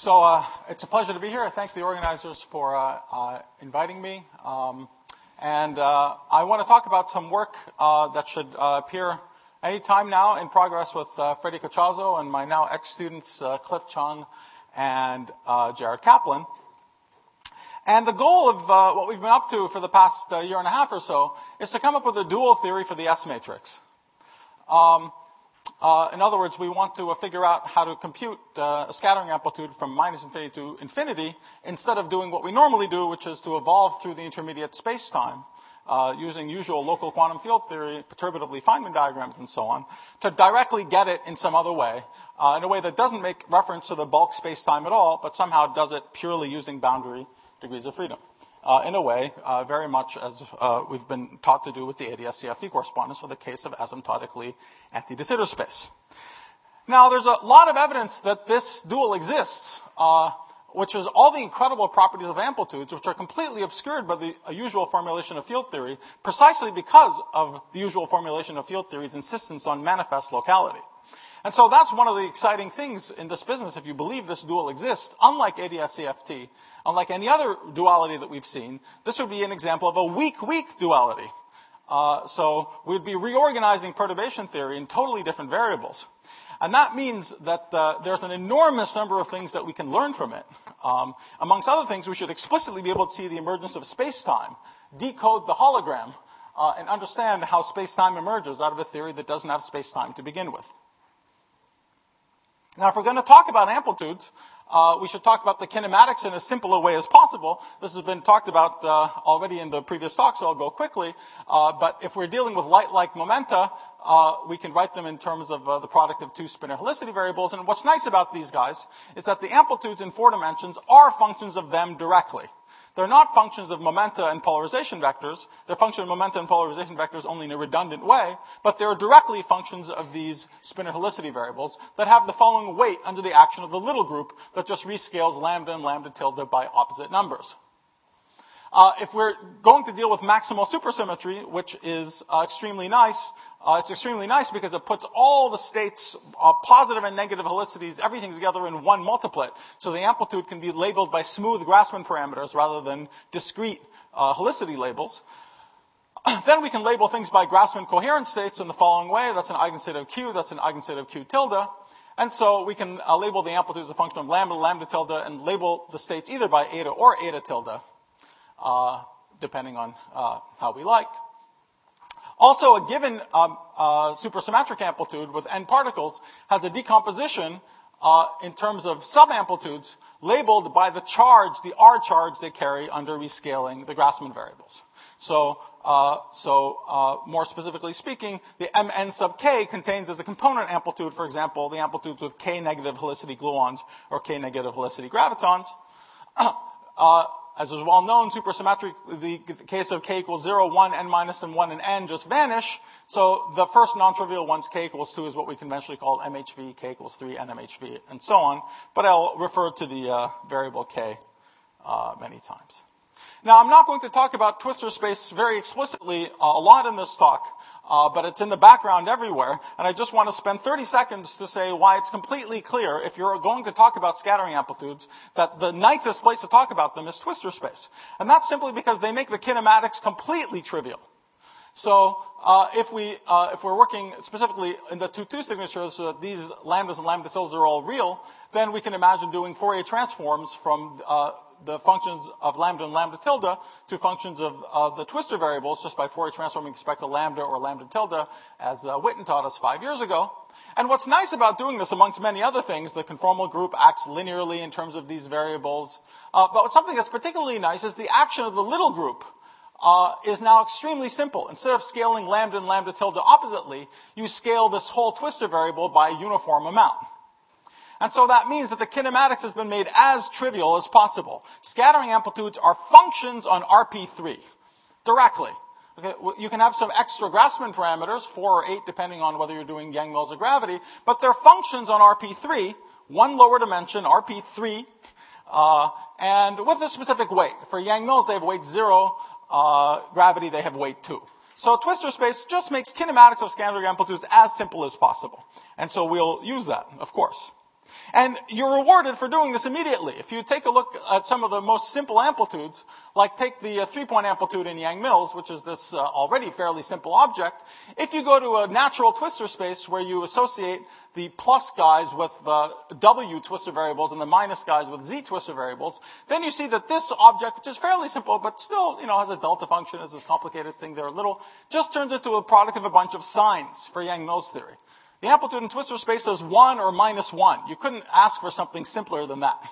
It's a pleasure to be here. I thank the organizers for inviting me. I want to talk about some work that should appear any time now in progress with Freddie Cochazo and my now ex-students Cliff Chung and Jared Kaplan. And the goal of what we've been up to for the past year and a half or so is to come up with a dual theory for the S-matrix. In other words, we want to figure out how to compute a scattering amplitude from minus infinity to infinity instead of doing what we normally do, which is to evolve through the intermediate space-time using usual local quantum field theory, perturbatively Feynman diagrams, and so on, to directly get it in some other way, in a way that doesn't make reference to the bulk space-time at all, but somehow does it purely using boundary degrees of freedom. In a way, very much as we've been taught to do with the ADS-CFT correspondence for the case of asymptotically anti-de Sitter space. Now, there's a lot of evidence that this dual exists, which is all the incredible properties of amplitudes, which are completely obscured by the usual formulation of field theory, precisely because of the usual formulation of field theory's insistence on manifest locality. And so that's one of the exciting things in this business, if you believe this dual exists. Unlike ADS-CFT, unlike any other duality that we've seen, this would be an example of a weak duality. So we'd be reorganizing perturbation theory in totally different variables. And that means that there's an enormous number of things that we can learn from it. Amongst other things, we should explicitly be able to see the emergence of space-time, decode the hologram, and understand how space-time emerges out of a theory that doesn't have space-time to begin with. Now, if we're going to talk about amplitudes, we should talk about the kinematics in as simple a way as possible. This has been talked about already in the previous talk, so I'll go quickly. But if we're dealing with light-like momenta, we can write them in terms of the product of two spinor helicity variables. And what's nice about these guys is that the amplitudes in 4 dimensions are functions of them directly. They're not functions of momenta and polarization vectors. They're functions of momenta and polarization vectors only in a redundant way, but they're directly functions of these spinor helicity variables that have the following weight under the action of the little group that just rescales lambda and lambda tilde by opposite numbers. If we're going to deal with maximal supersymmetry, which is extremely nice, it's extremely nice because it puts all the states, positive and negative helicities, everything together in one multiplet. So the amplitude can be labeled by smooth Grassmann parameters rather than discrete helicity labels. Then we can label things by Grassmann coherent states in the following way. That's an eigenstate of Q, that's an eigenstate of Q tilde. And so we can label the amplitude as a function of lambda, lambda tilde, and label the states either by eta or eta tilde, depending on how we like. Also, a given supersymmetric amplitude with n particles has a decomposition in terms of subamplitudes labeled by the charge, the R charge they carry under rescaling the Grassmann variables. So more specifically speaking, the Mn sub k contains as a component amplitude, for example, the amplitudes with k negative helicity gluons or k negative helicity gravitons. As is well known, supersymmetric, the case of k equals 0, 1, n minus, and 1 and n just vanish. So the first non-trivial ones, k equals 2, is what we conventionally call MHV, k equals 3, NMHV, and so on. But I'll refer to the variable k many times. Now, I'm not going to talk about twistor space very explicitly a lot in this talk, but it's in the background everywhere. And I just want to spend 30 seconds to say why it's completely clear, if you're going to talk about scattering amplitudes, that the nicest place to talk about them is twistor space. And that's simply because they make the kinematics completely trivial. So if we're working specifically in the 2-2 signature so that these lambdas and lambda tildes are all real, then we can imagine doing Fourier transforms from the functions of lambda and lambda tilde to functions of the twistor variables just by Fourier transforming with respect to lambda or lambda tilde, as Witten taught us 5 years ago. And what's nice about doing this, amongst many other things, the conformal group acts linearly in terms of these variables. But something that's particularly nice is the action of the little group is now extremely simple. Instead of scaling lambda and lambda tilde oppositely, you scale this whole twistor variable by a uniform amount. And so that means that the kinematics has been made as trivial as possible. Scattering amplitudes are functions on RP3, directly. Okay, you can have some extra Grassmann parameters, 4 or 8, depending on whether you're doing Yang-Mills or gravity, but they're functions on RP3, one lower dimension, RP3, and with a specific weight. For Yang-Mills, they have weight 0, gravity, they have weight 2. So twistor space just makes kinematics of scattering amplitudes as simple as possible. And so we'll use that, of course. And you're rewarded for doing this immediately. If you take a look at some of the most simple amplitudes, like take the 3-point amplitude in Yang-Mills, which is this already fairly simple object, if you go to a natural twistor space where you associate the plus guys with W twistor variables and the minus guys with Z twistor variables, then you see that this object, which is fairly simple, but still, has a delta function, has this complicated thing there a little, just turns into a product of a bunch of signs for Yang-Mills theory. The amplitude in twistor space is 1 or minus 1. You couldn't ask for something simpler than that.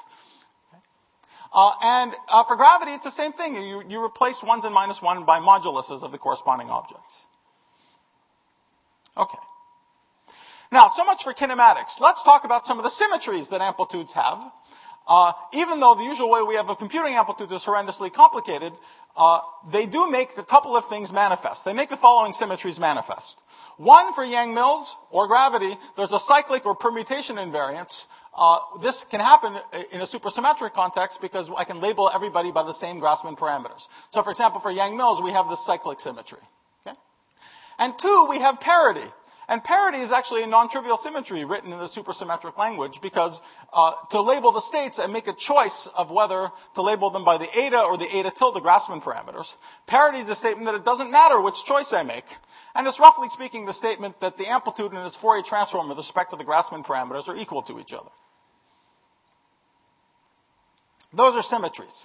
And for gravity, it's the same thing. You replace 1s and minus 1 by moduluses of the corresponding objects. Okay. Now, so much for kinematics. Let's talk about some of the symmetries that amplitudes have. Even though the usual way we have of computing amplitudes is horrendously complicated, they do make a couple of things manifest. They make the following symmetries manifest. One, for Yang-Mills or gravity, there's a cyclic or permutation invariance. This can happen in a supersymmetric context because I can label everybody by the same Grassmann parameters. So, for example, for Yang-Mills, we have this cyclic symmetry. Okay? And two, we have parity. And parity is actually a non-trivial symmetry written in the supersymmetric language because to label the states and make a choice of whether to label them by the eta or the eta tilde Grassmann parameters, parity is a statement that it doesn't matter which choice I make. And it's roughly speaking the statement that the amplitude and its Fourier transform with respect to the Grassmann parameters are equal to each other. Those are symmetries.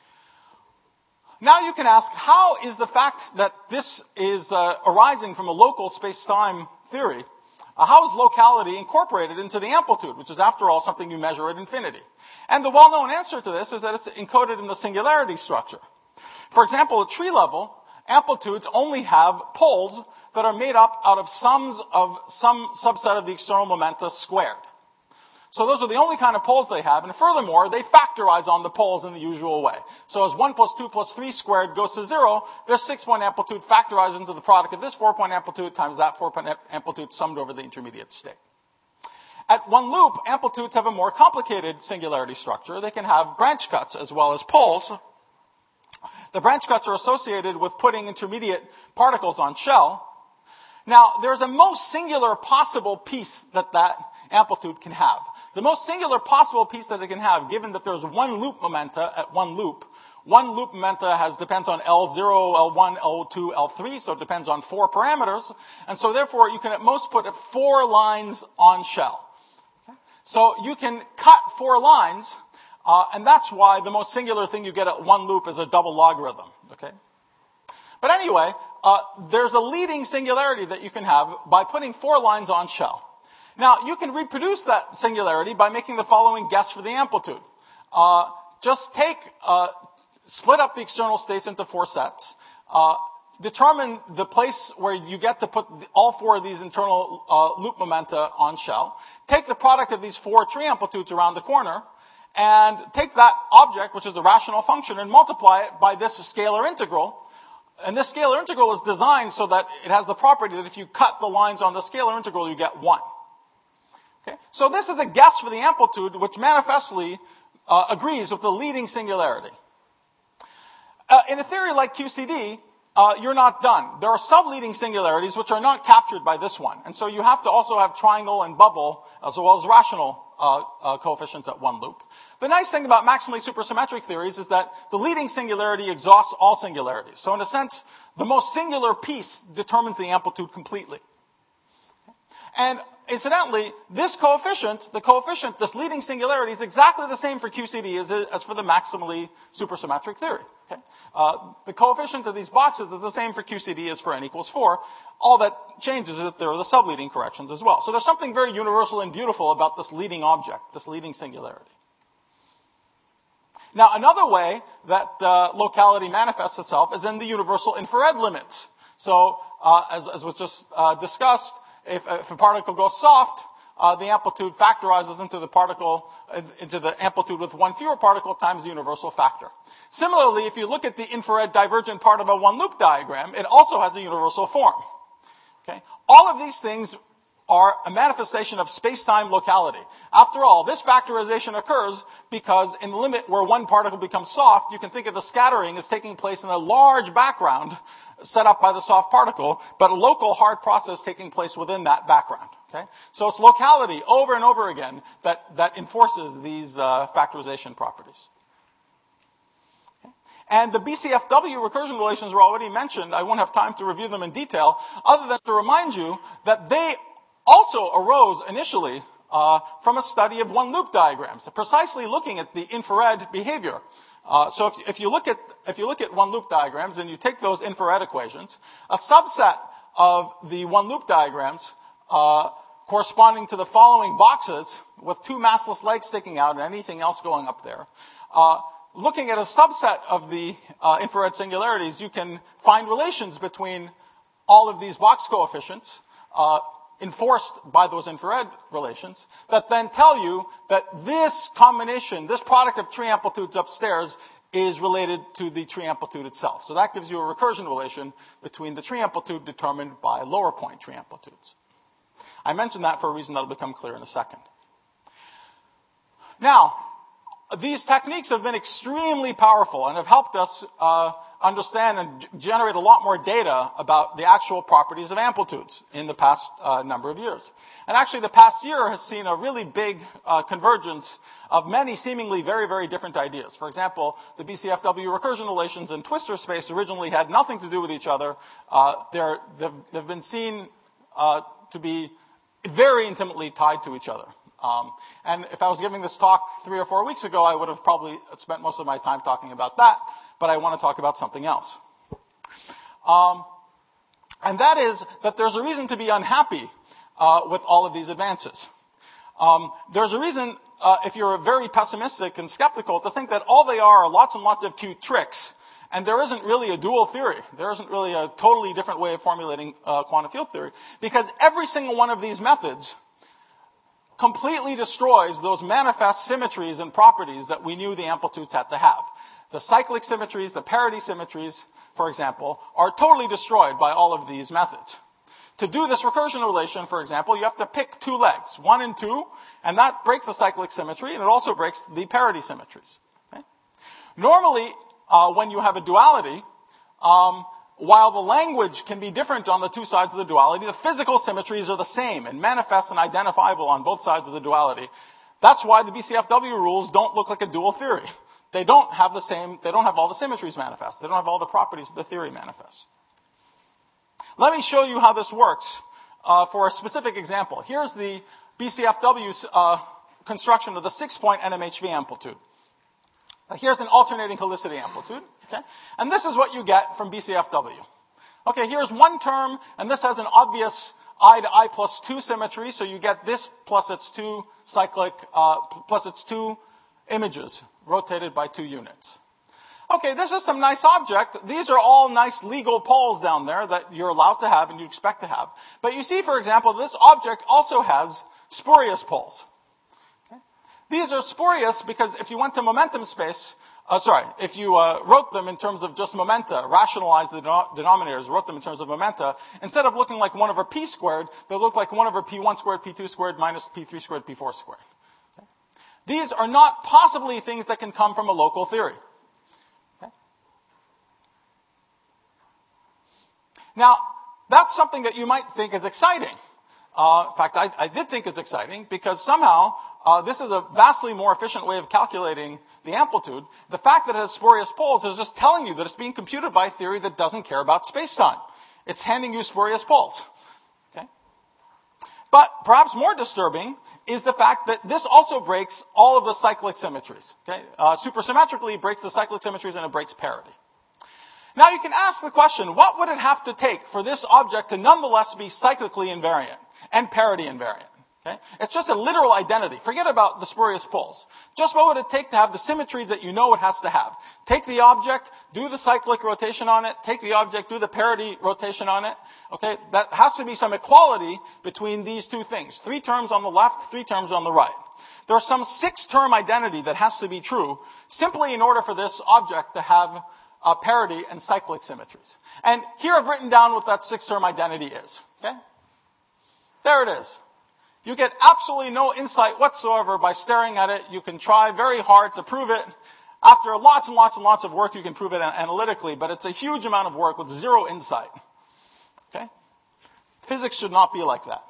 Now you can ask, how is the fact that this is arising from a local space-time theory, how is locality incorporated into the amplitude, which is, after all, something you measure at infinity? And the well-known answer to this is that it's encoded in the singularity structure. For example, at tree level, amplitudes only have poles that are made up out of sums of some subset of the external momenta squared. So those are the only kind of poles they have, and furthermore, they factorize on the poles in the usual way. So as 1 plus 2 plus 3 squared goes to 0, their 6-point amplitude factorizes into the product of this 4-point amplitude times that 4-point amplitude summed over the intermediate state. At one loop, amplitudes have a more complicated singularity structure. They can have branch cuts as well as poles. The branch cuts are associated with putting intermediate particles on shell. Now, there's a most singular possible piece that amplitude can have. The most singular possible piece that it can have, given that there's one loop momenta at one loop momenta depends on L0, L1, L2, L3, so it depends on 4 parameters, and so therefore you can at most put 4 lines on shell. Okay? So you can cut 4 lines, and that's why the most singular thing you get at one loop is a double logarithm. Okay? But anyway, there's a leading singularity that you can have by putting 4 lines on shell. Now, you can reproduce that singularity by making the following guess for the amplitude. Just split up the external states into 4 sets, determine the place where you get to put all 4 of these internal loop momenta on shell, take the product of these 4 tree amplitudes around the corner, and take that object, which is the rational function, and multiply it by this scalar integral. And this scalar integral is designed so that it has the property that if you cut the lines on the scalar integral, you get 1. Okay? So this is a guess for the amplitude, which manifestly agrees with the leading singularity. In a theory like QCD, you're not done. There are sub-leading singularities which are not captured by this one. And so you have to also have triangle and bubble, as well as rational coefficients at one loop. The nice thing about maximally supersymmetric theories is that the leading singularity exhausts all singularities. So in a sense, the most singular piece determines the amplitude completely. And incidentally, this coefficient, this leading singularity, is exactly the same for QCD as for the maximally supersymmetric theory. Okay? The coefficient of these boxes is the same for QCD as for n equals 4. All that changes is that there are the subleading corrections as well. So there's something very universal and beautiful about this leading object, this leading singularity. Now, another way that locality manifests itself is in the universal infrared limits. So, as was just discussed, if a particle goes soft, the amplitude factorizes into the amplitude with one fewer particle times the universal factor. Similarly, if you look at the infrared divergent part of a one-loop diagram, it also has a universal form. Okay? All of these things are a manifestation of space-time locality. After all, this factorization occurs because in the limit where one particle becomes soft, you can think of the scattering as taking place in a large background set up by the soft particle, but a local hard process taking place within that background. Okay? So it's locality over and over again that enforces these factorization properties. And the BCFW recursion relations were already mentioned. I won't have time to review them in detail, other than to remind you that they also arose initially from a study of one-loop diagrams, precisely looking at the infrared behavior. So if you look at one-loop diagrams and you take those infrared equations, a subset of the one-loop diagrams corresponding to the following boxes with two massless legs sticking out and anything else going up there. Looking at a subset of the infrared singularities, you can find relations between all of these box coefficients enforced by those infrared relations that then tell you that this combination, this product of tree amplitudes upstairs is related to the tree amplitude itself. So that gives you a recursion relation between the tree amplitude determined by lower point tree amplitudes. I mentioned that for a reason that will become clear in a second. Now, these techniques have been extremely powerful and have helped us understand and generate a lot more data about the actual properties of amplitudes in the past number of years. And actually, the past year has seen a really big convergence of many seemingly very, very different ideas. For example, the BCFW recursion relations in twistor space originally had nothing to do with each other. They've been seen to be very intimately tied to each other. And if I was giving this talk 3 or 4 weeks ago, I would have probably spent most of my time talking about that, but I want to talk about something else. And that is that there's a reason to be unhappy with all of these advances. There's a reason, if you're very pessimistic and skeptical, to think that all they are lots and lots of cute tricks, and there isn't really a dual theory. There isn't really a totally different way of formulating quantum field theory, because every single one of these methods completely destroys those manifest symmetries and properties that we knew the amplitudes had to have. The cyclic symmetries, the parity symmetries, for example, are totally destroyed by all of these methods. To do this recursion relation, for example, you have to pick two legs, 1 and 2, and that breaks the cyclic symmetry, and it also breaks the parity symmetries. Okay? Normally, when you have a duality, while the language can be different on the two sides of the duality, the physical symmetries are the same and manifest and identifiable on both sides of the duality. That's why the BCFW rules don't look like a dual theory. They don't have all the symmetries manifest. They don't have all the properties of the theory manifest. Let me show you how this works for a specific example. Here's the BCFW construction of the 6-point NMHV amplitude. Here's an alternating helicity amplitude. Okay? And this is what you get from BCFW. Okay, here's one term, and this has an obvious I to I plus 2 symmetry, so you get this plus its 2 cyclic, plus its 2 images rotated by 2 units. Okay, this is some nice object. These are all nice legal poles down there that you're allowed to have and you expect to have. But you see, for example, this object also has spurious poles. Okay? These are spurious because if you went to momentum space, if you wrote them in terms of just momenta, rationalized the denominators, wrote them in terms of momenta, instead of looking like 1 over p squared, they look like 1 over p1 squared, p2 squared, minus p3 squared, p4 squared. Okay? These are not possibly things that can come from a local theory. Okay? Now, that's something that you might think is exciting. In fact, I did think it's exciting because somehow this is a vastly more efficient way of calculating the amplitude. The fact that it has spurious poles is just telling you that it's being computed by a theory that doesn't care about space-time. It's handing you spurious poles. Okay? But perhaps more disturbing is the fact that this also breaks all of the cyclic symmetries. Okay? Supersymmetrically, it breaks the cyclic symmetries and it breaks parity. Now you can ask the question, what would it have to take for this object to nonetheless be cyclically invariant and parity invariant? Okay? It's just a literal identity. Forget about the spurious poles. Just what would it take to have the symmetries that you know it has to have? Take the object, do the cyclic rotation on it, take the object, do the parity rotation on it. Okay? That has to be some equality between these two things. 3 terms on the left, 3 terms on the right. There's some 6-term identity that has to be true simply in order for this object to have parity and cyclic symmetries. And here I've written down what that 6-term identity is. Okay? There it is. You get absolutely no insight whatsoever by staring at it. You can try very hard to prove it. After lots and lots and lots of work, you can prove it analytically, but it's a huge amount of work with zero insight. Okay? Physics should not be like that.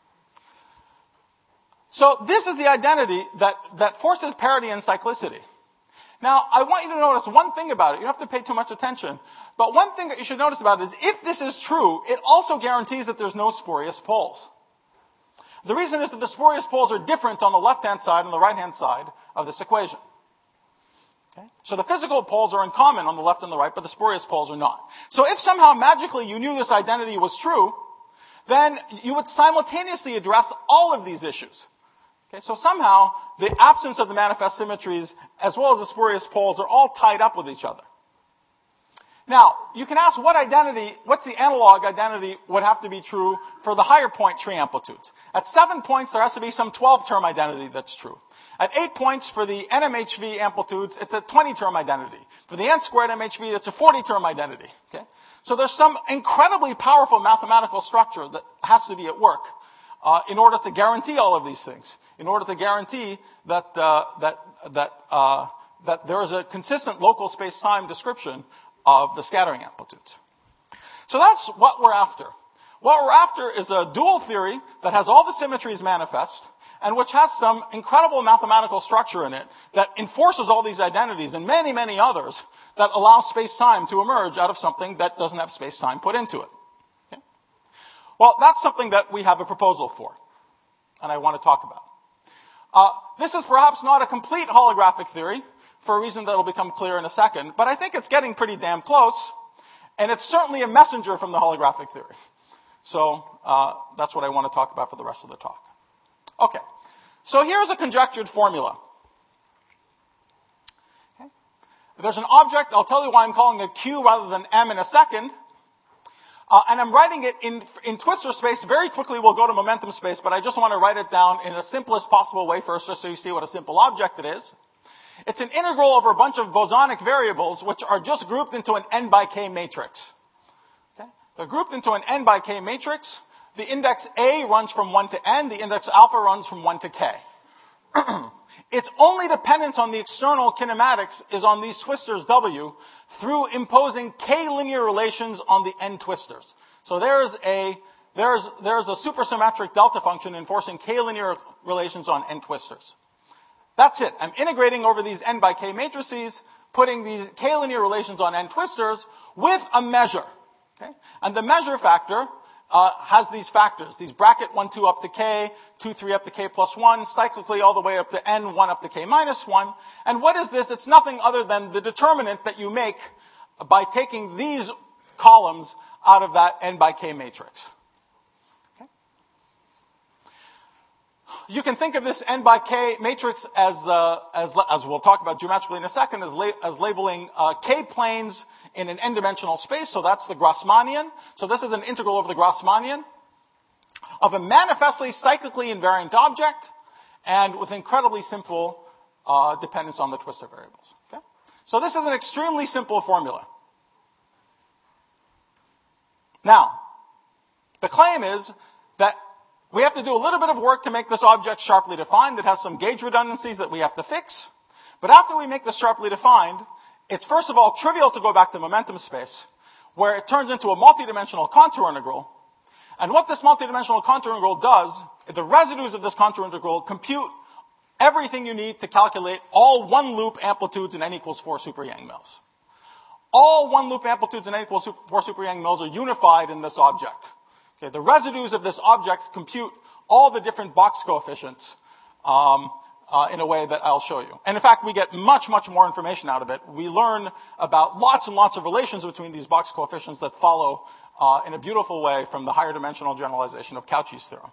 So this is the identity that forces parity and cyclicity. Now, I want you to notice one thing about it. You don't have to pay too much attention. But one thing that you should notice about it is if this is true, it also guarantees that there's no spurious poles. The reason is that the spurious poles are different on the left-hand side and the right-hand side of this equation. Okay? So the physical poles are in common on the left and the right, but the spurious poles are not. So if somehow magically you knew this identity was true, then you would simultaneously address all of these issues. Okay? So somehow the absence of the manifest symmetries as well as the spurious poles are all tied up with each other. Now, you can ask what's the analog identity would have to be true for the higher point tree amplitudes. At 7 points, there has to be some 12-term identity that's true. At 8 points for the NMHV amplitudes, it's a 20-term identity. For the n-squared MHV, it's a 40-term identity. Okay? So there's some incredibly powerful mathematical structure that has to be at work in order to guarantee all of these things, in order to guarantee that there is a consistent local space-time description of the scattering amplitudes. So that's what we're after. What we're after is a dual theory that has all the symmetries manifest and which has some incredible mathematical structure in it that enforces all these identities and many, many others that allow space-time to emerge out of something that doesn't have space-time put into it. Okay? Well, that's something that we have a proposal for, and I want to talk about. This is perhaps not a complete holographic theory, for a reason that will become clear in a second, but I think it's getting pretty damn close, and it's certainly a messenger from the holographic theory. So that's what I want to talk about for the rest of the talk. Okay, so here's a conjectured formula. Okay. There's an object, I'll tell you why I'm calling it Q rather than M in a second, and I'm writing it in twistor space. Very quickly we'll go to momentum space, but I just want to write it down in the simplest possible way first, just so you see what a simple object it is. It's an integral over a bunch of bosonic variables, which are just grouped into an n by k matrix. Okay? They're grouped into an n by k matrix. The index A runs from 1 to n. The index alpha runs from 1 to k. Its only dependence on the external kinematics is on these twistors W through imposing k linear relations on the n twistors. So there's a supersymmetric delta function enforcing k linear relations on n twistors. That's it. I'm integrating over these n by k matrices, putting these k linear relations on n twistors with a measure. Okay? And the measure factor has these factors, these bracket 1, 2 up to k, 2, 3 up to k plus 1, cyclically all the way up to n, 1 up to k minus 1. And what is this? It's nothing other than the determinant that you make by taking these columns out of that n by k matrix. You can think of this n by k matrix as we'll talk about geometrically in a second, as labeling k planes in an n-dimensional space. So that's the Grassmannian. So this is an integral over the Grassmannian of a manifestly cyclically invariant object and with incredibly simple dependence on the twistor variables. Okay? So this is an extremely simple formula. Now, the claim is that we have to do a little bit of work to make this object sharply defined that has some gauge redundancies that we have to fix. But after we make this sharply defined, it's first of all trivial to go back to momentum space, where it turns into a multidimensional contour integral. And what this multidimensional contour integral does, the residues of this contour integral compute everything you need to calculate all one-loop amplitudes in n equals 4 super Yang mills. All one-loop amplitudes in n equals 4 super Yang mills are unified in this object. Okay, the residues of this object compute all the different box coefficients in a way that I'll show you. And in fact, we get much, much more information out of it. We learn about lots and lots of relations between these box coefficients that follow in a beautiful way from the higher dimensional generalization of Cauchy's theorem.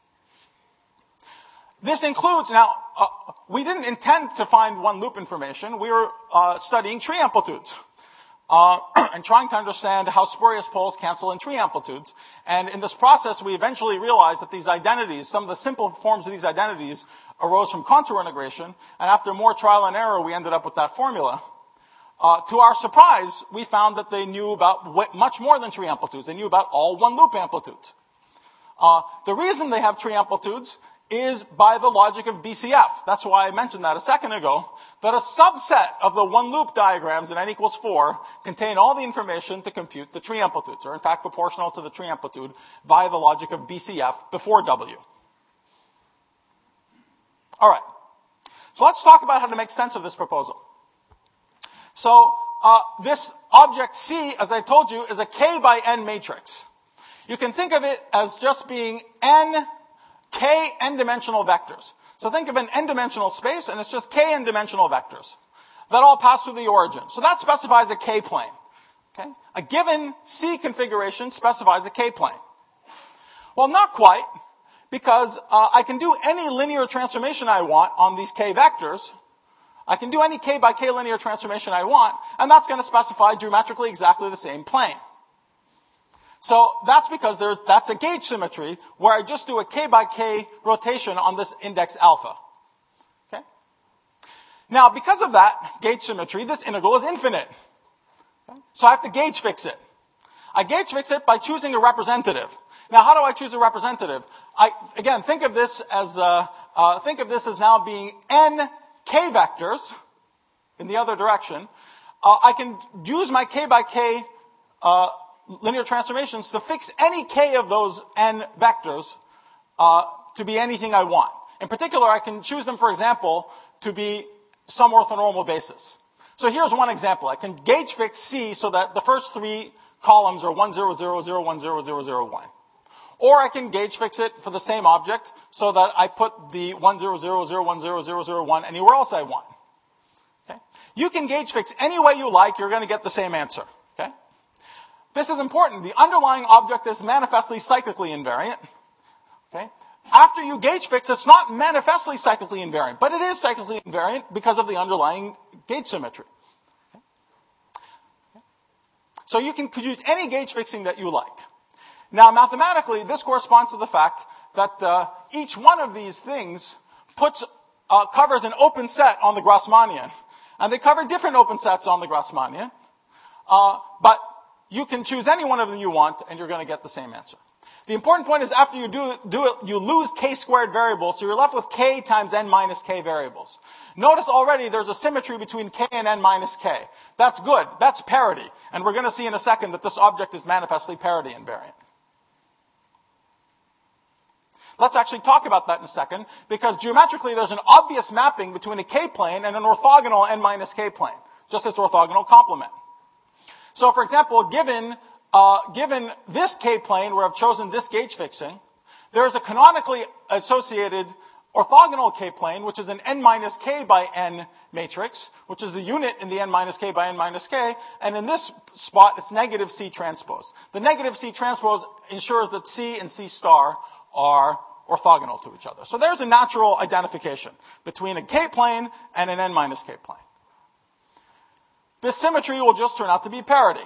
This includes, now, we didn't intend to find one loop information. We were studying tree amplitudes. And trying to understand how spurious poles cancel in tree amplitudes. And in this process, we eventually realized that these identities, some of the simple forms of these identities, arose from contour integration. And after more trial and error, we ended up with that formula. To our surprise, we found that they knew about much more than tree amplitudes. They knew about all one-loop amplitudes. The reason they have tree amplitudes is by the logic of BCF. That's why I mentioned that a second ago, that a subset of the one-loop diagrams in n equals 4 contain all the information to compute the tree amplitudes, or in fact proportional to the tree amplitude via the logic of BCF before W. All right. So let's talk about how to make sense of this proposal. So this object C, as I told you, is a k by n matrix. You can think of it as just being k n-dimensional vectors. So think of an n-dimensional space, and it's just k n-dimensional vectors that all pass through the origin. So that specifies a k-plane. Okay? A given C configuration specifies a k-plane. Well, not quite, because I can do any linear transformation I want on these k vectors. I can do any k by k linear transformation I want, and that's going to specify geometrically exactly the same plane. So that's because that's a gauge symmetry where I just do a k by k rotation on this index alpha. Okay? Now, because of that gauge symmetry, this integral is infinite. Okay? So I have to gauge fix it. I gauge fix it by choosing a representative. Now, how do I choose a representative? Again, think of this as now being n k vectors in the other direction. I can use my k by k linear transformations to fix any k of those n vectors to be anything I want. In particular, I can choose them, for example, to be some orthonormal basis. So here's one example. I can gauge fix C so that the first three columns are 1, 0, 0, 0, 1, 0, 0, 0, 1. Or I can gauge fix it for the same object so that I put the 1, 0, 0, 0, 1, 0, 0, 0, 1 anywhere else I want. Okay? You can gauge fix any way you like. You're going to get the same answer. Okay? This is important. The underlying object is manifestly cyclically invariant. Okay? After you gauge fix, it's not manifestly cyclically invariant, but it is cyclically invariant because of the underlying gauge symmetry. Okay? So you can use any gauge fixing that you like. Now, mathematically, this corresponds to the fact that each one of these things covers an open set on the Grassmannian. And they cover different open sets on the Grassmannian. But you can choose any one of them you want, and you're going to get the same answer. The important point is after you do it, you lose k-squared variables, so you're left with k times n minus k variables. Notice already there's a symmetry between k and n minus k. That's good. That's parity. And we're going to see in a second that this object is manifestly parity invariant. Let's actually talk about that in a second, because geometrically there's an obvious mapping between a k-plane and an orthogonal n minus k-plane, just as orthogonal complement. So, for example, given this k-plane where I've chosen this gauge fixing, there's a canonically associated orthogonal k-plane, which is an n minus k by n matrix, which is the unit in the n minus k by n minus k, and in this spot it's negative C transpose. The negative C transpose ensures that C and C star are orthogonal to each other. So there's a natural identification between a k-plane and an n minus k-plane. This symmetry will just turn out to be parity.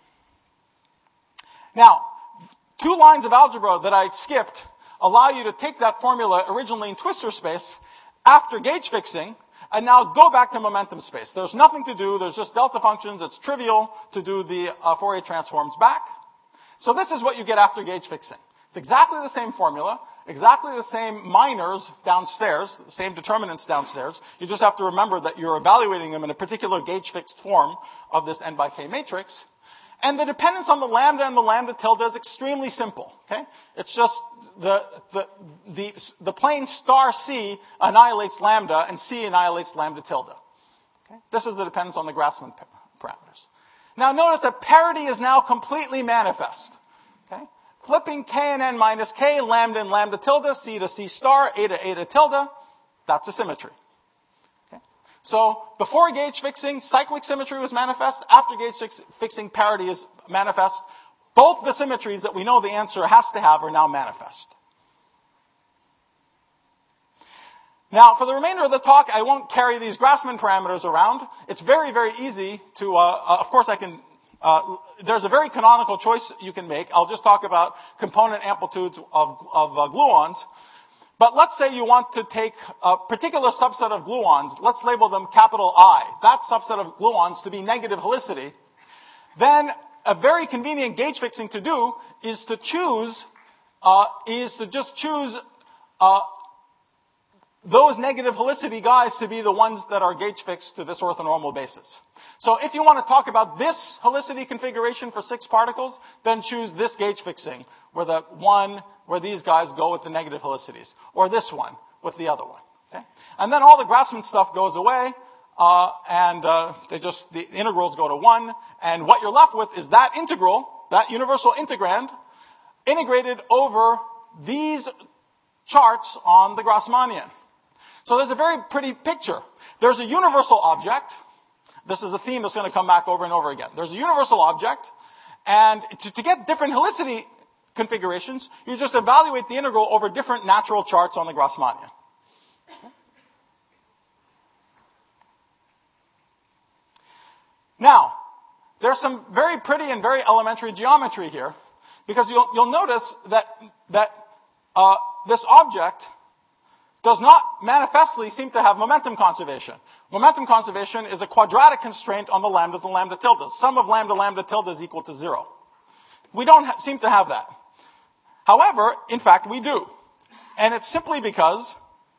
Now, two lines of algebra that I skipped allow you to take that formula originally in twistor space after gauge fixing and now go back to momentum space. There's nothing to do. There's just delta functions. It's trivial to do the Fourier transforms back. So this is what you get after gauge fixing. It's exactly the same formula, exactly the same minors downstairs, the same determinants downstairs. You just have to remember that you're evaluating them in a particular gauge-fixed form of this n by k matrix. And the dependence on the lambda and the lambda tilde is extremely simple. Okay? It's just the plane star C annihilates lambda and C annihilates lambda tilde. Okay? This is the dependence on the Grassmann parameters. Now notice that parity is now completely manifest. Okay? Flipping k and n minus k, lambda and lambda tilde, C to C star, A to A to tilde, that's a symmetry. Okay? So before gauge fixing, cyclic symmetry was manifest. After gauge fixing, parity is manifest. Both the symmetries that we know the answer has to have are now manifest. Now, for the remainder of the talk, I won't carry these Grassmann parameters around. It's very, very easy to, of course I can, there's a very canonical choice you can make. I'll just talk about component amplitudes of gluons. But let's say you want to take a particular subset of gluons. Let's label them capital I. That subset of gluons to be negative helicity. Then a very convenient gauge fixing to do is to choose is to just choose those negative helicity guys to be the ones that are gauge fixed to this orthonormal basis. So if you want to talk about this helicity configuration for 6 particles, then choose this gauge fixing, where these guys go with the negative helicities, or this one with the other one. Okay? And then all the Grassmann stuff goes away, and the integrals go to 1, and what you're left with is that integral, that universal integrand, integrated over these charts on the Grassmannian. So there's a very pretty picture. There's a universal object. This is a theme that's going to come back over and over again. There's a universal object, and to get different helicity configurations, you just evaluate the integral over different natural charts on the Grassmannian. Now, there's some very pretty and very elementary geometry here, because you'll notice that this object does not manifestly seem to have momentum conservation. Momentum conservation is a quadratic constraint on the lambdas and lambda tildes. Sum of lambda tilde is equal to 0. We don't seem to have that. However, in fact, we do. And it's simply because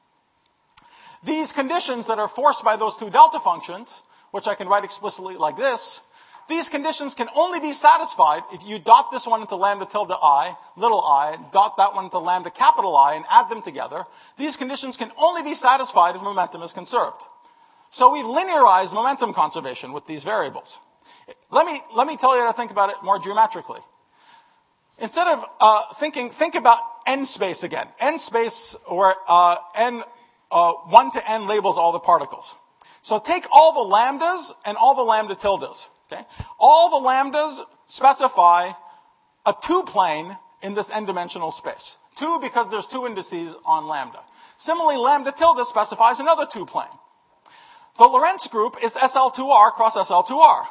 these conditions that are forced by those 2 delta functions, which I can write explicitly like this, these conditions can only be satisfied if you dot this one into lambda tilde I, little I, dot that one into lambda capital I, and add them together. These conditions can only be satisfied if momentum is conserved. So we've linearized momentum conservation with these variables. Let me tell you how to think about it more geometrically. Instead of think about n space again. N space, where n 1 to n labels all the particles. So take all the lambdas and all the lambda tildes. Okay? All the lambdas specify a 2-plane in this n-dimensional space. 2 because there's 2 indices on lambda. Similarly, lambda tilde specifies another 2-plane. The Lorentz group is SL2R cross SL2R.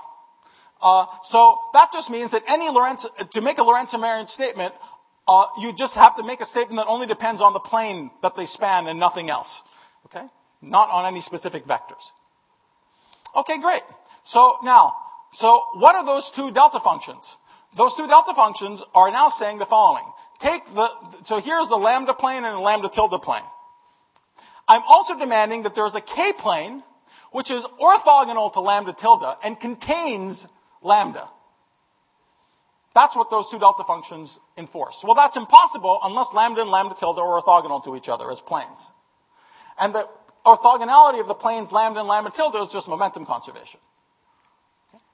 So that just means that to make a Lorentz invariant statement, you just have to make a statement that only depends on the plane that they span and nothing else. Okay? Not on any specific vectors. Okay, great. So what are those 2 delta functions? Those 2 delta functions are now saying the following. So here's the lambda plane and the lambda tilde plane. I'm also demanding that there's a k-plane, which is orthogonal to lambda tilde and contains lambda. That's what those 2 delta functions enforce. Well, that's impossible unless lambda and lambda tilde are orthogonal to each other as planes. And the orthogonality of the planes lambda and lambda tilde is just momentum conservation. Okay.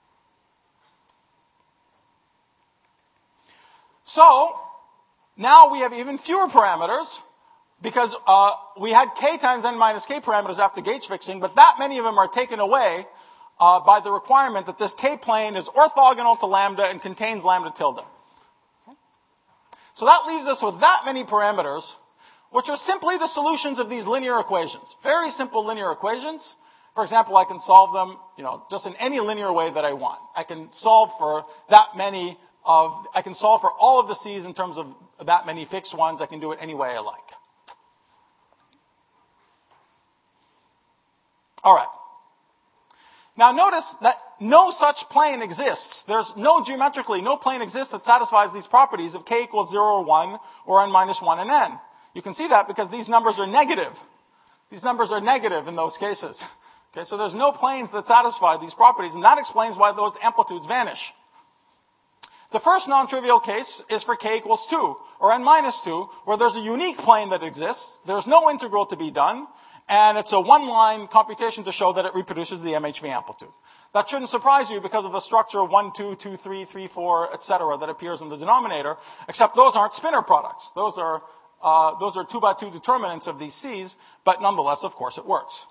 So, now we have even fewer parameters, because we had k times n minus k parameters after gauge fixing, but that many of them are taken away by the requirement that this k-plane is orthogonal to lambda and contains lambda tilde. Okay. So that leaves us with that many parameters, which are simply the solutions of these linear equations. Very simple linear equations. For example, I can solve them, just in any linear way that I want. I can solve for I can solve for all of the C's in terms of that many fixed ones. I can do it any way I like. All right. Now notice that no such plane exists. There's no plane exists that satisfies these properties of k equals 0 or 1 or n minus 1 and n. You can see that because these numbers are negative. These numbers are negative in those cases. Okay, so there's no planes that satisfy these properties, and that explains why those amplitudes vanish. The first non-trivial case is for k equals 2 or n minus 2, where there's a unique plane that exists. There's no integral to be done, and it's a one-line computation to show that it reproduces the MHV amplitude. That shouldn't surprise you because of the structure 1, 2, 2, 3, 3, 4, etc. that appears in the denominator, except those aren't spinor products. Those are 2x2 determinants of these C's, but nonetheless, of course, it works.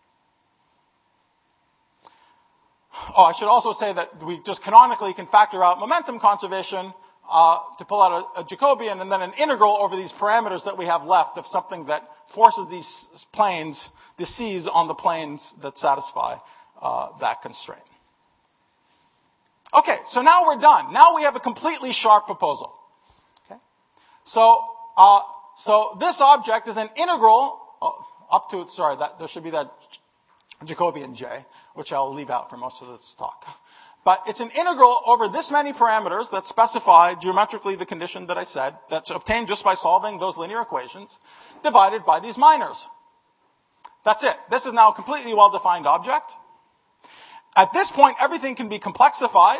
Oh, I should also say that we just canonically can factor out momentum conservation to pull out a Jacobian, and then an integral over these parameters that we have left of something that forces these planes, the C's on the planes that satisfy that constraint. Okay, so now we're done. Now we have a completely sharp proposal. Okay, so this object is an integral up to, there should be that Jacobian J, which I'll leave out for most of this talk. But it's an integral over this many parameters that specify geometrically the condition that I said, that's obtained just by solving those linear equations, divided by these minors. That's it. This is now a completely well-defined object. At this point, everything can be complexified,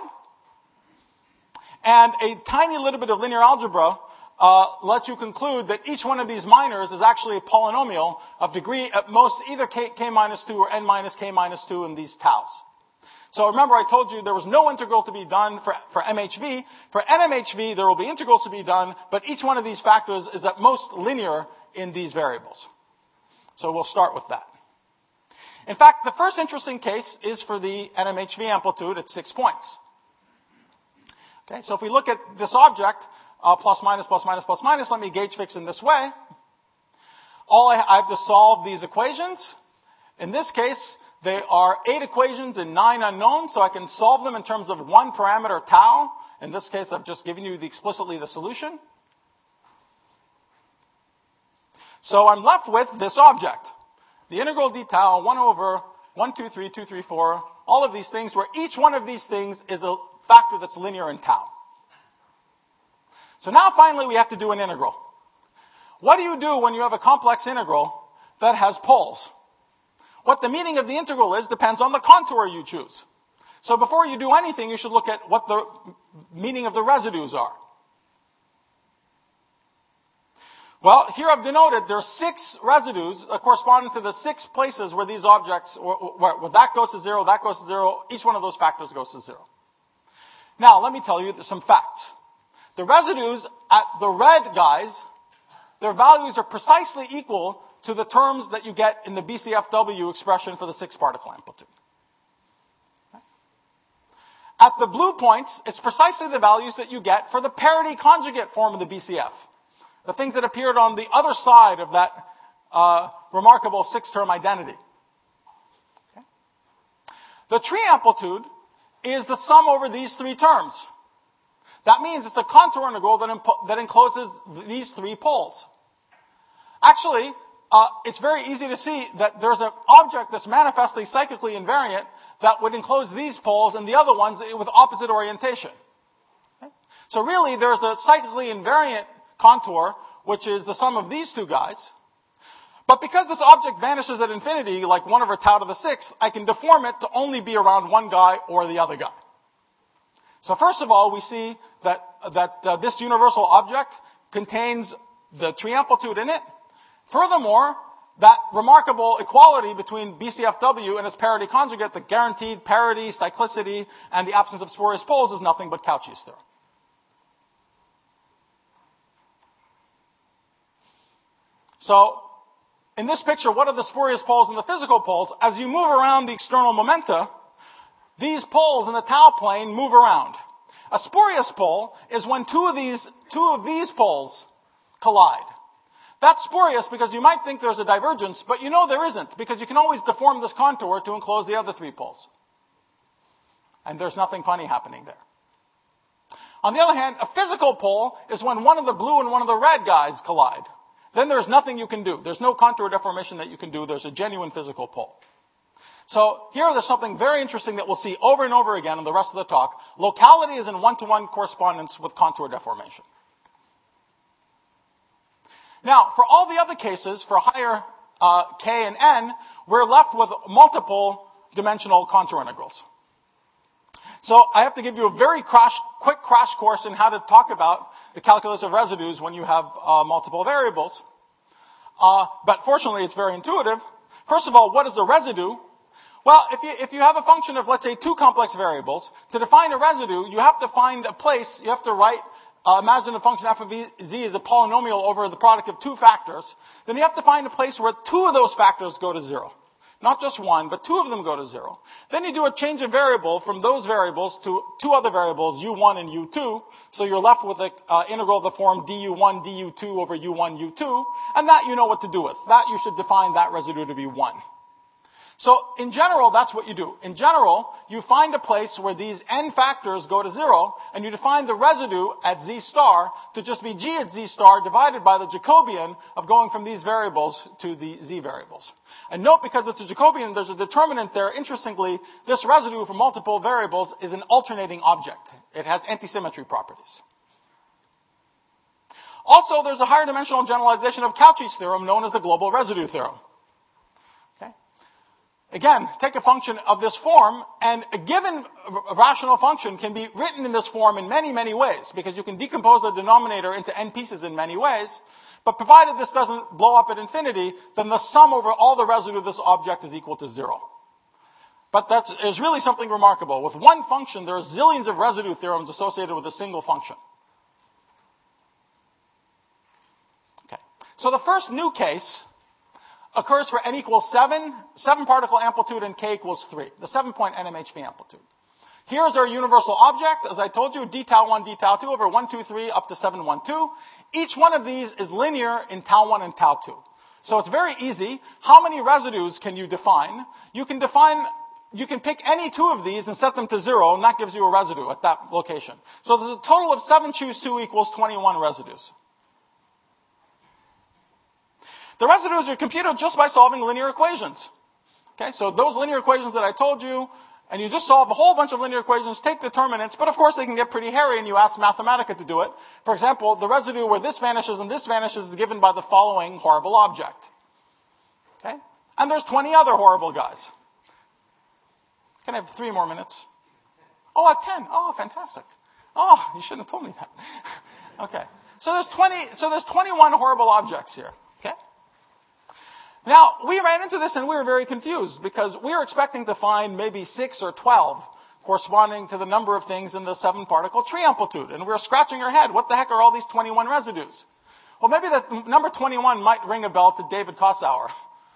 and a tiny little bit of linear algebra lets you conclude that each one of these minors is actually a polynomial of degree at most either k minus 2 or n minus k minus 2 in these taus. So remember I told you there was no integral to be done for MHV. For NMHV, there will be integrals to be done, but each one of these factors is at most linear in these variables. So we'll start with that. In fact, the first interesting case is for the NMHV amplitude at 6 points. Okay, so if we look at this object, plus minus, plus minus, plus minus, let me gauge fix in this way. I have to solve these equations. In this case, they are 8 equations and 9 unknowns, so I can solve them in terms of one parameter tau. In this case, I've just given you explicitly the solution. So I'm left with this object. The integral d tau 1 over 1, 2, 3, 2, 3, 4, all of these things, where each one of these things is a factor that's linear in tau. So now finally we have to do an integral. What do you do when you have a complex integral that has poles? What the meaning of the integral is depends on the contour you choose. So before you do anything, you should look at what the meaning of the residues are. Well, here I've denoted there are 6 residues corresponding to the 6 places where these objects, where that goes to 0, that goes to 0, each one of those factors goes to 0. Now, let me tell you some facts. The residues at the red guys, their values are precisely equal to the terms that you get in the BCFW expression for the 6-particle amplitude. Okay. At the blue points, it's precisely the values that you get for the parity conjugate form of the BCF. The things that appeared on the other side of that remarkable 6-term identity. Okay. The tree amplitude is the sum over these 3 terms. That means it's a contour integral that encloses these 3 poles. Actually, it's very easy to see that there's an object that's manifestly cyclically invariant that would enclose these poles and the other ones with opposite orientation. Okay. So really, there's a cyclically invariant contour, which is the sum of these 2 guys. But because this object vanishes at infinity, like 1 over tau to the 6th, I can deform it to only be around one guy or the other guy. So first of all, we see that this universal object contains the tree amplitude in it. Furthermore, that remarkable equality between BCFW and its parity conjugate, the guaranteed parity, cyclicity, and the absence of spurious poles is nothing but Cauchy's theorem. So, in this picture, what are the spurious poles and the physical poles? As you move around the external momenta, these poles in the tau plane move around. A spurious pole is when two of these poles collide. That's spurious because you might think there's a divergence, but you know there isn't, because you can always deform this contour to enclose the other 3 poles. And there's nothing funny happening there. On the other hand, a physical pole is when one of the blue and one of the red guys collide. Then there's nothing you can do. There's no contour deformation that you can do. There's a genuine physical pole. So here there's something very interesting that we'll see over and over again in the rest of the talk. Locality is in one-to-one correspondence with contour deformation. Now, for all the other cases, for higher k and n, we're left with multiple dimensional contour integrals. So I have to give you a very quick crash course in how to talk about the calculus of residues when you have multiple variables. But fortunately, it's very intuitive. First of all, what is a residue? Well, if you have a function of, let's say, 2 complex variables, to define a residue, you have to find a place, you have to write, imagine a function f of z is a polynomial over the product of 2 factors, then you have to find a place where 2 of those factors go to 0. Not just 1, but 2 of them go to 0. Then you do a change of variable from those variables to 2 other variables, u1 and u2, so you're left with an integral of the form du1, du2 over u1, u2, and that you know what to do with. That you should define that residue to be 1. So in general, that's what you do. In general, you find a place where these n factors go to 0, and you define the residue at z star to just be g at z star divided by the Jacobian of going from these variables to the z variables. And note, because it's a Jacobian, there's a determinant there. Interestingly, this residue for multiple variables is an alternating object. It has antisymmetry properties. Also, there's a higher dimensional generalization of Cauchy's theorem known as the global residue theorem. Again, take a function of this form, and a given rational function can be written in this form in many, many ways, because you can decompose the denominator into n pieces in many ways. But provided this doesn't blow up at infinity, then the sum over all the residue of this object is equal to 0. But that is really something remarkable. With one function, there are zillions of residue theorems associated with a single function. Okay. So the first new case occurs for n equals 7 particle amplitude, and k equals 3, the 7-point NMHV amplitude. Here's our universal object, as I told you, d tau 1, d tau 2 over 1, 2, 3 up to 7, 1, 2. Each one of these is linear in tau 1 and tau 2. So it's very easy. How many residues can you define? You can pick any two of these and set them to 0, and that gives you a residue at that location. So there's a total of 7 choose 2 equals 21 residues. The residues are computed just by solving linear equations. Okay, so those linear equations that I told you, and you just solve a whole bunch of linear equations, take determinants, but of course they can get pretty hairy, and you ask Mathematica to do it. For example, the residue where this vanishes and this vanishes is given by the following horrible object. Okay? And there's 20 other horrible guys. Can I have 3 more minutes? Oh, I have 10. Oh, fantastic. Oh, you shouldn't have told me that. Okay. So there's 21 horrible objects here. Okay? Now, we ran into this and we were very confused because we were expecting to find maybe 6 or 12 corresponding to the number of things in the 7-particle tree amplitude. And we were scratching our head. What the heck are all these 21 residues? Well, maybe the number 21 might ring a bell to David Kossauer.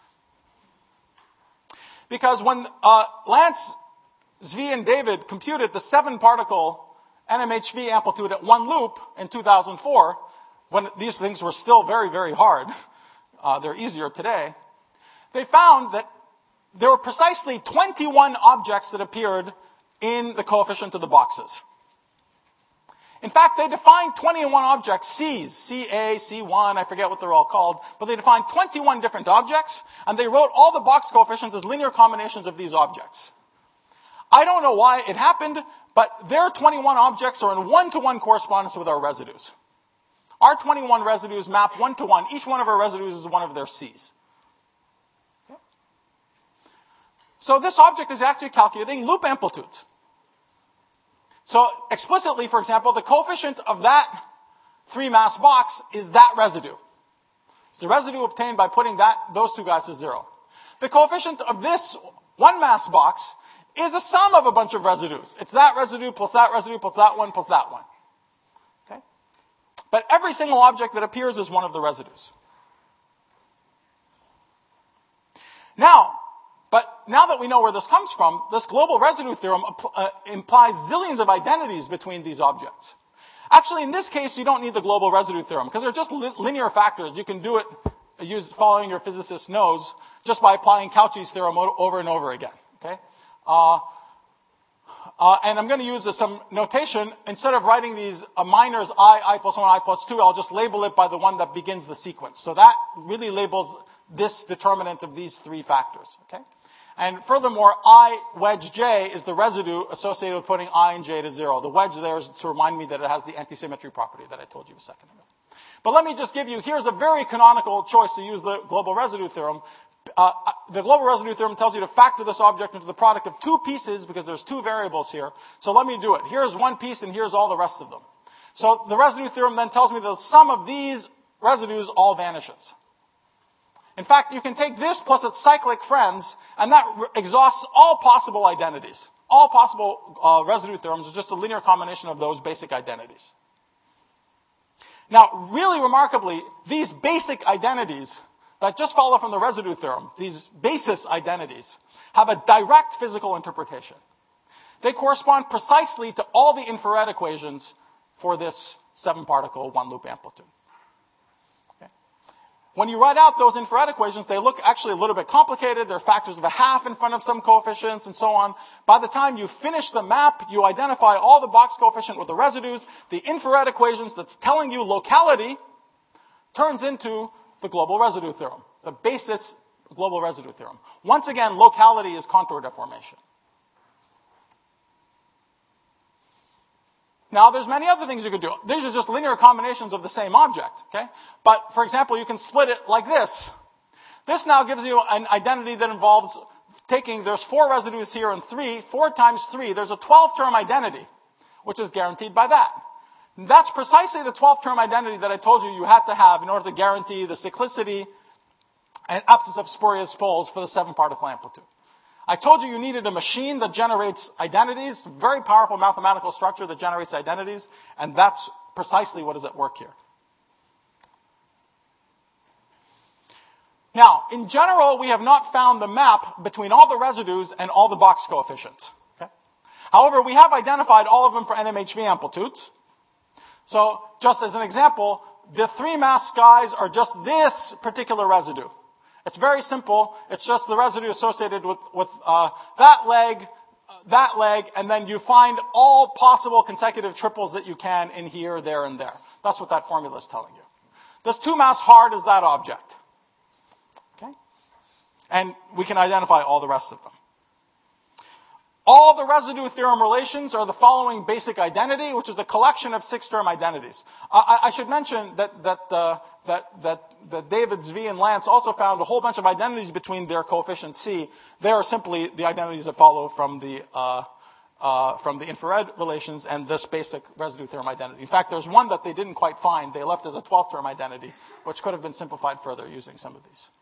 Because when Lance, Zvi, and David computed the 7-particle NMHV amplitude at 1 loop in 2004, when these things were still very, very hard, they're easier today, they found that there were precisely 21 objects that appeared in the coefficient of the boxes. In fact, they defined 21 objects, C's, CA, C1, I forget what they're all called, but they defined 21 different objects, and they wrote all the box coefficients as linear combinations of these objects. I don't know why it happened, but their 21 objects are in one-to-one correspondence with our residues. Our 21 residues map 1-to-1. Each one of our residues is one of their C's. Okay. So this object is actually calculating loop amplitudes. So explicitly, for example, the coefficient of that 3-mass box is that residue. It's the residue obtained by putting those two guys to 0. The coefficient of this 1-mass box is a sum of a bunch of residues. It's that residue plus that residue plus that one plus that one. But every single object that appears is one of the residues. Now that we know where this comes from, this global residue theorem implies zillions of identities between these objects. Actually, in this case, you don't need the global residue theorem, because they're just linear factors. You can do it following your physicist's nose just by applying Cauchy's theorem over and over again. Okay? And I'm going to use some notation. Instead of writing these minors I plus 1, I plus 2, I'll just label it by the one that begins the sequence. So that really labels this determinant of these 3 factors. Okay? And furthermore, I wedge j is the residue associated with putting I and j to 0. The wedge there is to remind me that it has the antisymmetry property that I told you a second ago. But let me just give you, here's a very canonical choice to use the global residue theorem. The global residue theorem tells you to factor this object into the product of 2 pieces because there's 2 variables here. So let me do it. Here's one piece and here's all the rest of them. So the residue theorem then tells me the sum of these residues all vanishes. In fact, you can take this plus its cyclic friends, and that exhausts all possible identities. All possible residue theorems are just a linear combination of those basic identities. Now, really remarkably, these basic identities that just follow from the residue theorem, these basis identities, have a direct physical interpretation. They correspond precisely to all the infrared equations for this 7-particle 1-loop amplitude. Okay. When you write out those infrared equations, they look actually a little bit complicated. There are factors of a half in front of some coefficients and so on. By the time you finish the map, you identify all the box coefficient with the residues. The infrared equations that's telling you locality turns into the global residue theorem, the basis global residue theorem. Once again, locality is contour deformation. Now, there's many other things you could do. These are just linear combinations of the same object, okay? But, for example, you can split it like this. This now gives you an identity that involves taking, there's 4 residues here and 3. 4 times 3, there's a 12-term identity, which is guaranteed by that. And that's precisely the 12-term identity that I told you had to have in order to guarantee the cyclicity and absence of spurious poles for the 7-particle amplitude. I told you needed a machine that generates identities, very powerful mathematical structure that generates identities, and that's precisely what is at work here. Now, in general, we have not found the map between all the residues and all the box coefficients. Okay? However, we have identified all of them for NMHV amplitudes. So, just as an example, the 3 mass skies are just this particular residue. It's very simple. It's just the residue associated with that leg, and then you find all possible consecutive triples that you can in here, there, and there. That's what that formula is telling you. This 2 mass hard is that object. Okay? And we can identify all the rest of them. All the residue theorem relations are the following basic identity, which is a collection of 6-term identities. I should mention that David, Zvi, and Lance also found a whole bunch of identities between their coefficient C. They are simply the identities that follow from the infrared relations and this basic residue theorem identity. In fact, there's one that they didn't quite find. They left as a 12-term identity, which could have been simplified further using some of these.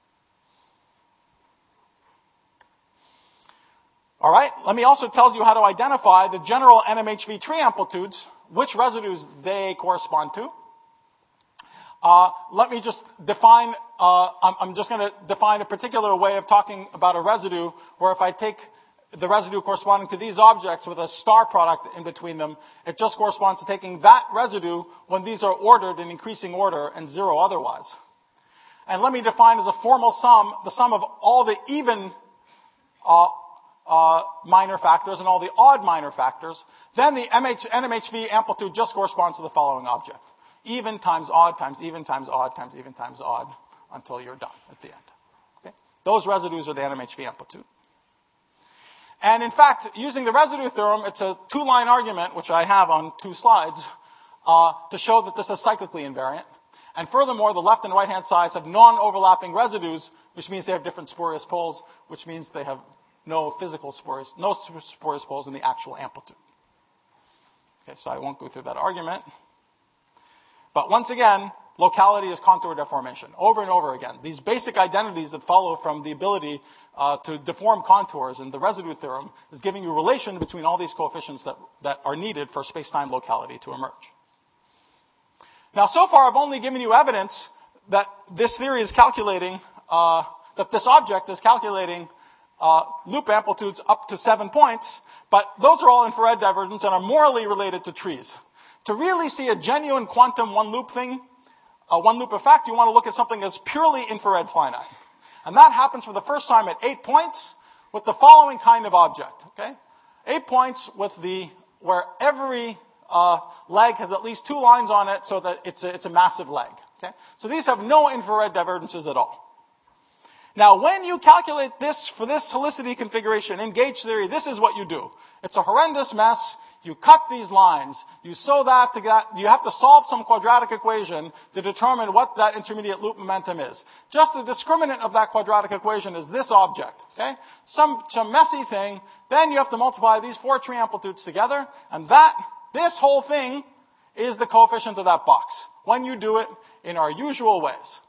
All right, let me also tell you how to identify the general NMHV tree amplitudes, which residues they correspond to. Let me just define, I'm just going to define a particular way of talking about a residue, where if I take the residue corresponding to these objects with a star product in between them, it just corresponds to taking that residue when these are ordered in increasing order and 0 otherwise. And let me define as a formal sum, the sum of all the even minor factors and all the odd minor factors. Then the NMHV amplitude just corresponds to the following object. Even times odd times even times odd times even times odd until you're done at the end. Okay? Those residues are the NMHV amplitude. And in fact, using the residue theorem, it's a 2-line argument, which I have on 2 slides, to show that this is cyclically invariant. And furthermore, the left and right-hand sides have non-overlapping residues, which means they have different spurious poles, which means they have no spurious poles in the actual amplitude. Okay, so I won't go through that argument. But once again, locality is contour deformation, over and over again. These basic identities that follow from the ability to deform contours in the residue theorem is giving you a relation between all these coefficients that are needed for space-time locality to emerge. Now, so far, I've only given you evidence that this theory is calculating, that this object is calculating loop amplitudes up to 7 points, but those are all infrared divergence and are morally related to trees. To really see a genuine quantum one-loop thing, a one-loop effect, you want to look at something as purely infrared finite. And that happens for the first time at 8 points with the following kind of object. Okay? 8 points where every leg has at least 2 lines on it so that it's a massive leg. Okay? So these have no infrared divergences at all. Now, when you calculate this for this helicity configuration in gauge theory, this is what you do. It's a horrendous mess. You cut these lines. You sew that together. You have to solve some quadratic equation to determine what that intermediate loop momentum is. Just the discriminant of that quadratic equation is this object. Okay? Some messy thing. Then you have to multiply these 4 tree amplitudes together, and this whole thing is the coefficient of that box when you do it in our usual ways.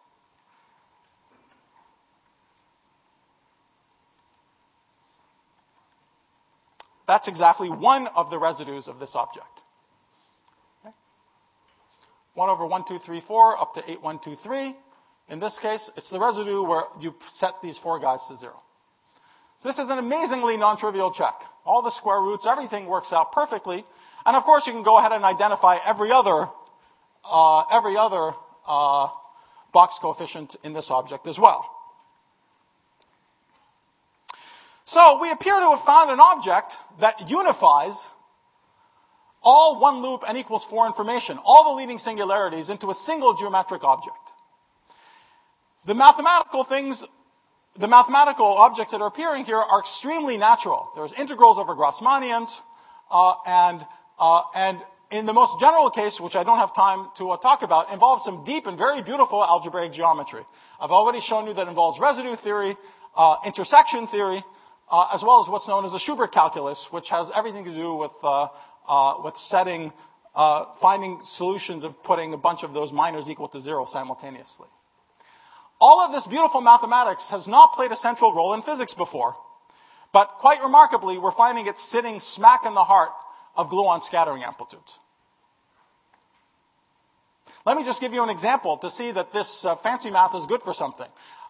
That's exactly one of the residues of this object. Okay? 1 over 1, 2, 3, 4 up to 8, 1, 2, 3. In this case, it's the residue where you set these 4 guys to 0. So this is an amazingly non-trivial check. All the square roots, everything works out perfectly. And of course, you can go ahead and identify every other box coefficient in this object as well. So we appear to have found an object that unifies all one loop n equals 4 information, all the leading singularities, into a single geometric object. The mathematical objects that are appearing here are extremely natural. There's integrals over Grassmannians, and in the most general case, which I don't have time to talk about, involves some deep and very beautiful algebraic geometry. I've already shown you that it involves residue theory, intersection theory, as well as what's known as the Schubert calculus, which has everything to do with finding solutions of putting a bunch of those minors equal to 0 simultaneously. All of this beautiful mathematics has not played a central role in physics before, but quite remarkably, we're finding it sitting smack in the heart of gluon scattering amplitudes. Let me just give you an example to see that this fancy math is good for something.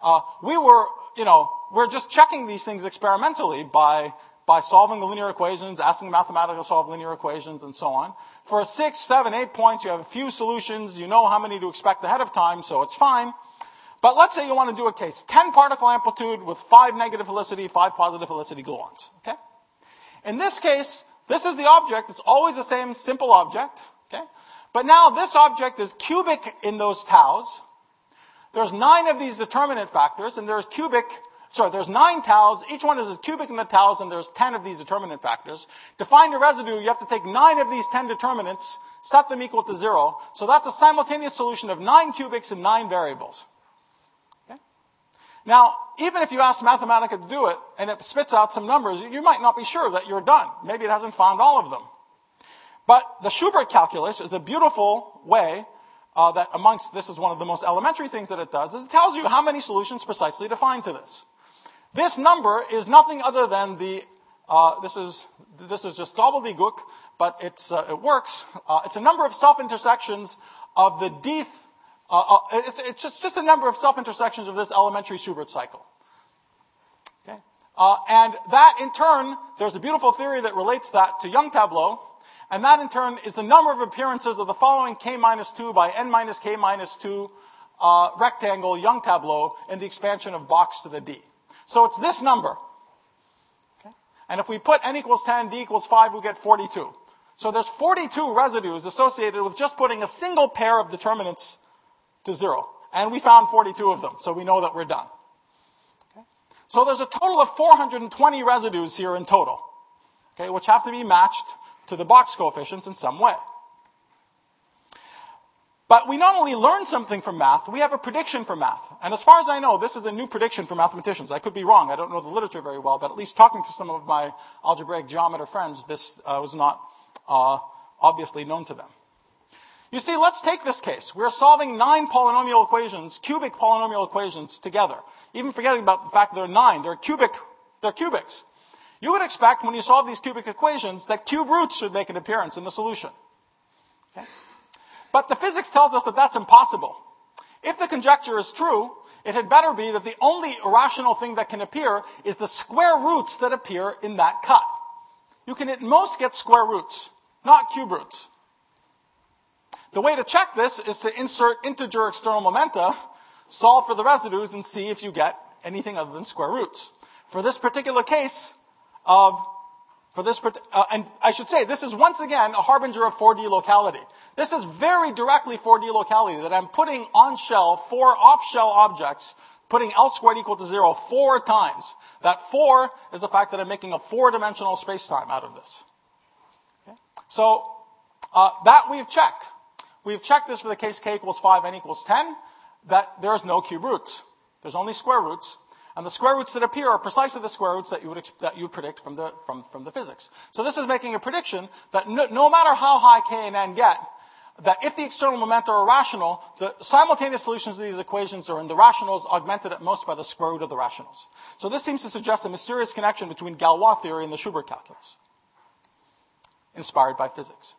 We're just checking these things experimentally by solving the linear equations, asking Mathematica to solve linear equations, and so on. For 6, 7, 8 points, you have a few solutions. You know how many to expect ahead of time, so it's fine. But let's say you want to do a case. 10 particle amplitude with 5 negative helicity, 5 positive helicity gluons. Okay? In this case, this is the object. It's always the same simple object. Okay? But now this object is cubic in those taus. There's 9 of these determinant factors, and there's 9 taus. Each one is as cubic in the taus, and there's 10 of these determinant factors. To find a residue, you have to take 9 of these 10 determinants, set them equal to 0. So that's a simultaneous solution of 9 cubics and 9 variables. Okay? Now, even if you ask Mathematica to do it, and it spits out some numbers, you might not be sure that you're done. Maybe it hasn't found all of them. But the Schubert calculus is a beautiful way this is one of the most elementary things that it does, is it tells you how many solutions precisely to find to this. This number is nothing other than this is just gobbledygook, but it works. It's a number of self-intersections of the dth. It's just a number of self-intersections of this elementary Schubert cycle. Okay, and that in turn, there's a beautiful theory that relates that to Young tableau. And that, in turn, is the number of appearances of the following k-2 by n minus k-2 rectangle Young tableau in the expansion of box to the d. So it's this number. Okay? And if we put n equals 10, d equals 5, we get 42. So there's 42 residues associated with just putting a single pair of determinants to 0. And we found 42 of them, so we know that we're done. Okay? So there's a total of 420 residues here in total, okay, which have to be matched to the box coefficients in some way. But we not only learn something from math, we have a prediction for math. And as far as I know, this is a new prediction for mathematicians. I could be wrong. I don't know the literature very well, but at least talking to some of my algebraic geometer friends, this was not obviously known to them. You see, let's take this case. We're solving 9 polynomial equations, cubic polynomial equations together. Even forgetting about the fact that they're 9, they're cubics. You would expect, when you solve these cubic equations, that cube roots should make an appearance in the solution. Okay? But the physics tells us that that's impossible. If the conjecture is true, it had better be that the only irrational thing that can appear is the square roots that appear in that cut. You can at most get square roots, not cube roots. The way to check this is to insert integer external momenta, solve for the residues, and see if you get anything other than square roots. For this particular case, and I should say, this is once again a harbinger of 4D locality. This is very directly 4D locality that I'm putting on shell 4 off-shell objects, putting L squared equal to 0 4 times. That 4 is the fact that I'm making a 4-dimensional space-time out of this. Okay? So that we've checked. We've checked this for the case k equals 5, n equals 10, that there's no cube roots. There's only square roots. And the square roots that appear are precisely the square roots that you would predict from the physics. So this is making a prediction that no matter how high k and n get, that if the external momenta are rational, the simultaneous solutions to these equations are in the rationals augmented at most by the square root of the rationals. So this seems to suggest a mysterious connection between Galois theory and the Schubert calculus, inspired by physics.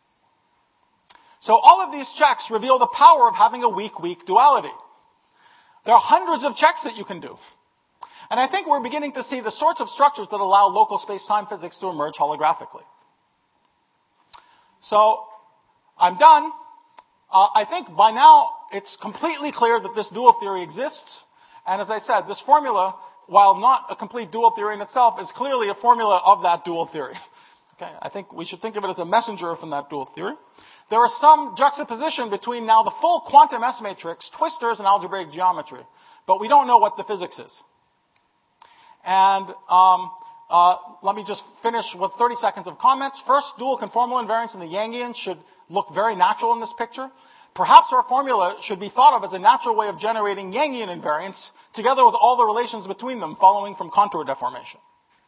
So all of these checks reveal the power of having a weak duality. There are hundreds of checks that you can do. And I think we're beginning to see the sorts of structures that allow local space-time physics to emerge holographically. So, I'm done. I think by now it's completely clear that this dual theory exists. And as I said, this formula, while not a complete dual theory in itself, is clearly a formula of that dual theory. Okay, I think we should think of it as a messenger from that dual theory. There is some juxtaposition between now the full quantum S matrix, twistors, and algebraic geometry. But we don't know what the physics is. And let me just finish with 30 seconds of comments. First, dual conformal invariance in the Yangian should look very natural in this picture. Perhaps our formula should be thought of as a natural way of generating Yangian invariance, together with all the relations between them following from contour deformation.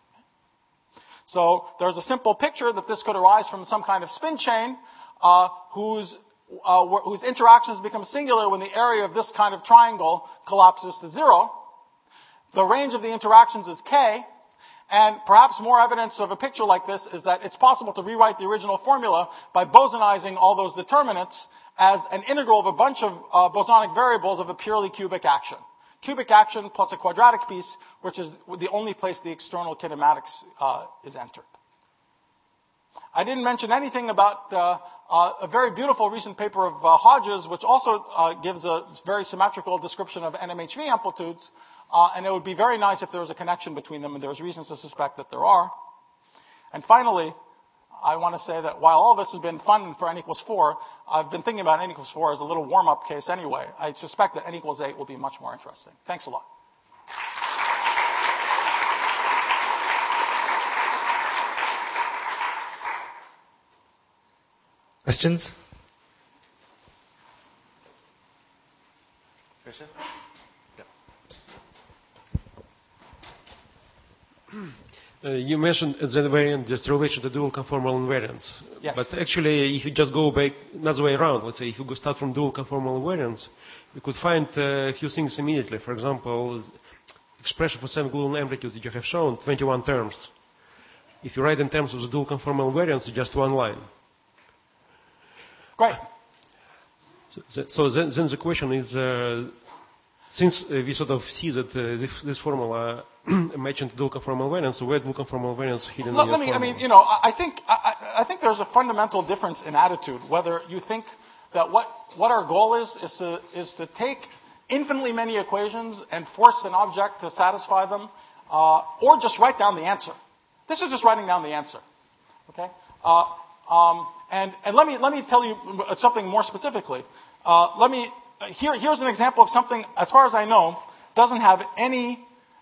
So there's a simple picture that this could arise from some kind of spin chain whose interactions become singular when the area of this kind of triangle collapses to 0. The range of the interactions is k, and perhaps more evidence of a picture like this is that it's possible to rewrite the original formula by bosonizing all those determinants as an integral of a bunch of bosonic variables of a purely cubic action. Cubic action plus a quadratic piece, which is the only place the external kinematics is entered. I didn't mention anything about a very beautiful recent paper of Hodges, which also gives a very symmetrical description of NMHV amplitudes. And it would be very nice if there was a connection between them, and there's reasons to suspect that there are. And finally, I want to say that while all this has been fun for n equals 4, I've been thinking about n equals 4 as a little warm-up case anyway. I suspect that n equals 8 will be much more interesting. Thanks a lot. Questions? Question? You mentioned the invariant just relation to dual conformal invariance. Yes. But actually, if you just go back another way around, let's say if you go start from dual conformal invariance, you could find a few things immediately. For example, expression for semi-gluon amplitude that you have shown, 21 terms. If you write in terms of the dual conformal invariance, it's just one line. Great. So then the question is, since we sort of see that this formula mentioned dual conformal invariance, where dual conformal invariance hidden in your formula? I mean, you know, I think there's a fundamental difference in attitude. Whether you think that what our goal is to take infinitely many equations and force an object to satisfy them, or just write down the answer. This is just writing down the answer. Okay. And let me tell you something more specifically. Here's an example of something, as far as I know, doesn't have any.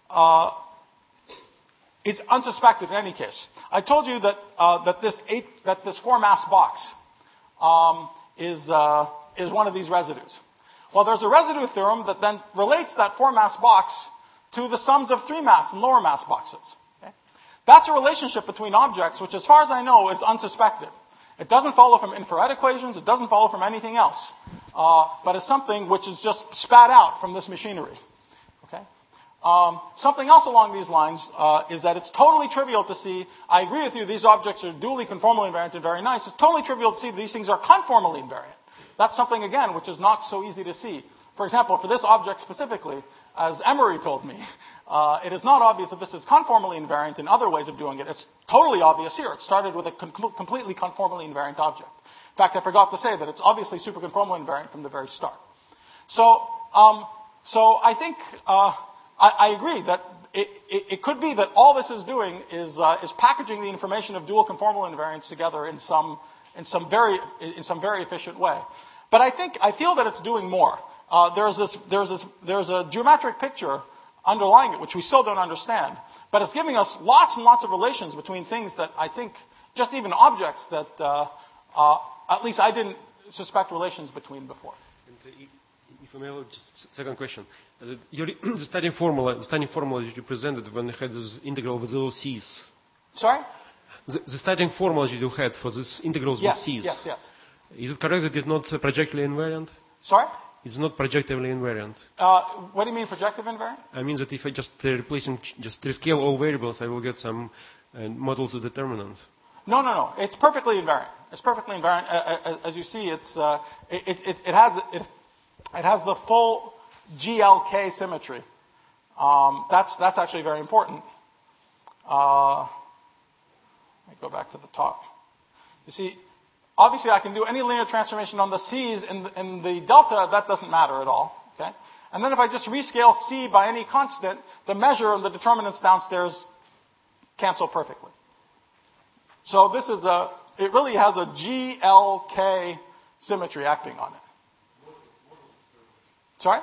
It's unsuspected in any case. I told you that this 4-mass box is one of these residues. Well, there's a residue theorem that then relates that 4-mass box to the sums of 3-mass and lower mass boxes. Okay? That's a relationship between objects, which, as far as I know, is unsuspected. It doesn't follow from infrared equations. It doesn't follow from anything else. But it's something which is just spat out from this machinery. Okay? Something else along these lines is that it's totally trivial to see, I agree with you, these objects are dually conformally invariant and very nice. It's totally trivial to see these things are conformally invariant. That's something, again, which is not so easy to see. For example, for this object specifically, as Emery told me, it is not obvious that this is conformally invariant in other ways of doing it. It's totally obvious here. It started with a completely conformally invariant object. In fact, I forgot to say that it's obviously superconformally invariant from the very start. So I think I agree that it could be that all this is doing is packaging the information of dual conformal invariance together in some very efficient way. But I feel that it's doing more. There's a geometric picture underlying it, which we still don't understand, but it's giving us lots and lots of relations between things that I think, just even objects that at least I didn't suspect relations between before. If I may, just second question. The starting formula that you presented when you had this integral with those C's. Sorry? The starting formula that you had for this integrals with C's. Yes. Is it correct that it's not projectively invariant? Sorry? It's not projectively invariant. What do you mean projective invariant? I mean that if I just replacing, just rescale all variables, I will get some models of determinant. No. It's perfectly invariant. It's perfectly invariant. As you see, it has the full GLK symmetry. That's actually very important. Let me go back to the top. You see, obviously I can do any linear transformation on the C's in the delta. That doesn't matter at all. Okay? And then if I just rescale C by any constant, the measure and the determinants downstairs cancel perfectly. So this is it really has a GLK symmetry acting on it. Sorry?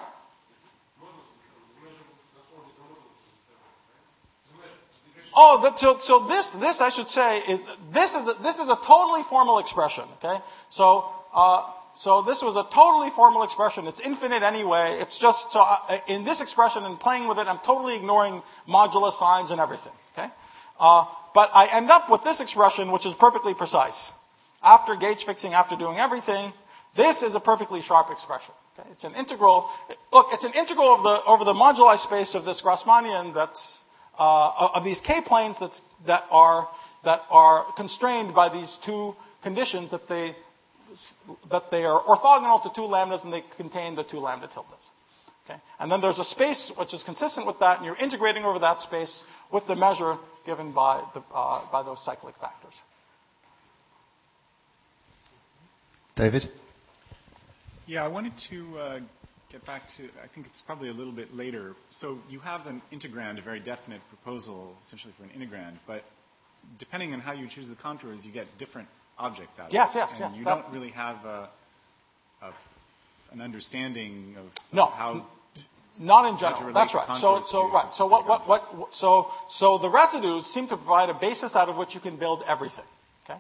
Oh, so this I should say is this is a totally formal expression. Okay, so this was a totally formal expression. It's infinite anyway. It's just so in this expression and playing with it, I'm totally ignoring modulus signs and everything. Okay, but I end up with this expression, which is perfectly precise. After gauge fixing, after doing everything, this is a perfectly sharp expression. Okay, it's an integral. Look, it's an integral over the moduli space of this Grassmannian that's. Of these k-planes that are constrained by these two conditions that they are orthogonal to two lambdas and they contain the two lambda tildes. Okay, and then there's a space which is consistent with that, and you're integrating over that space with the measure given by those cyclic factors. David? Yeah, I wanted to get back to, I think it's probably a little bit later. So you have an integrand, a very definite proposal, essentially for an integrand, but depending on how you choose the contours, you get different objects out of it. Yes. You don't really have an understanding of how... Not in general. That's right. So the residues seem to provide a basis out of which you can build everything. Okay,